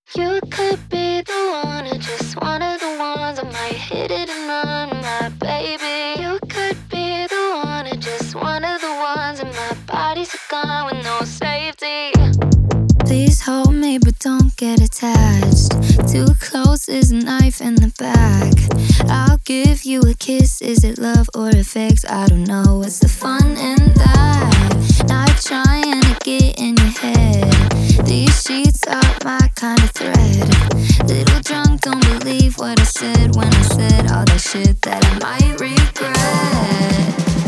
You could be the one, or just one of the ones. I might hit it and run, my baby. You could be the one, or just one of the ones. And my body's a gun with no safety. Please hold me, but don't get attached. Too close is a knife in the back. I'll give you a kiss. Is it love or affects? I don't know. What's the fun in that? Not trying to get in your head. These sheets are my kind of thread. Little drunk, don't believe what I said when I said all that shit that I might regret.